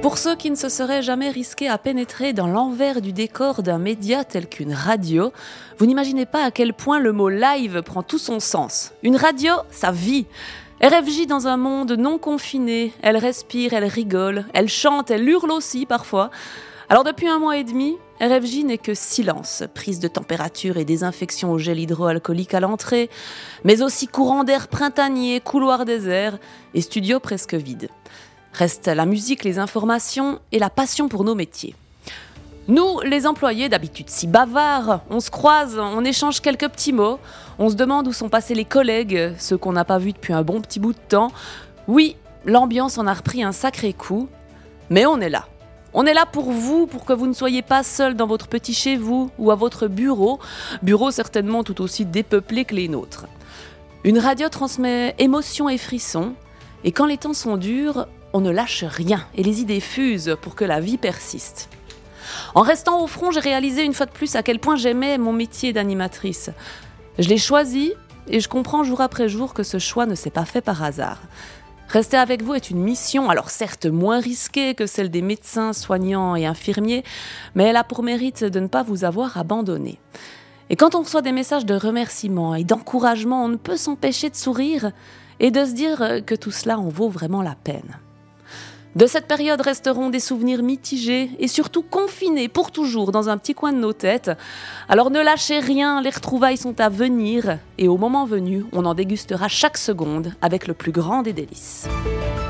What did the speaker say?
Pour ceux qui ne se seraient jamais risqués à pénétrer dans l'envers du décor d'un média tel qu'une radio, vous n'imaginez pas à quel point le mot live prend tout son sens. Une radio, ça vit. RFJ dans un monde non confiné, elle respire, elle rigole, elle chante, elle hurle aussi parfois. Alors depuis 1 mois et demi, RFJ n'est que silence, prise de température et désinfection au gel hydroalcoolique à l'entrée, mais aussi courant d'air printanier, couloir désert et studio presque vide. Reste la musique, les informations et la passion pour nos métiers. Nous, les employés, d'habitude si bavards, on se croise, on échange quelques petits mots, on se demande où sont passés les collègues, ceux qu'on n'a pas vus depuis un bon petit bout de temps. Oui, l'ambiance en a repris un sacré coup, mais on est là. On est là pour vous, pour que vous ne soyez pas seuls dans votre petit chez vous ou à votre bureau certainement tout aussi dépeuplé que les nôtres. Une radio transmet émotion et frissons, et quand les temps sont durs, on ne lâche rien et les idées fusent pour que la vie persiste. En restant au front, j'ai réalisé une fois de plus à quel point j'aimais mon métier d'animatrice. Je l'ai choisi et je comprends jour après jour que ce choix ne s'est pas fait par hasard. Rester avec vous est une mission, alors certes moins risquée que celle des médecins, soignants et infirmiers, mais elle a pour mérite de ne pas vous avoir abandonné. Et quand on reçoit des messages de remerciement et d'encouragement, on ne peut s'empêcher de sourire et de se dire que tout cela en vaut vraiment la peine. De cette période resteront des souvenirs mitigés et surtout confinés pour toujours dans un petit coin de nos têtes. Alors ne lâchez rien, les retrouvailles sont à venir et au moment venu, on en dégustera chaque seconde avec le plus grand des délices.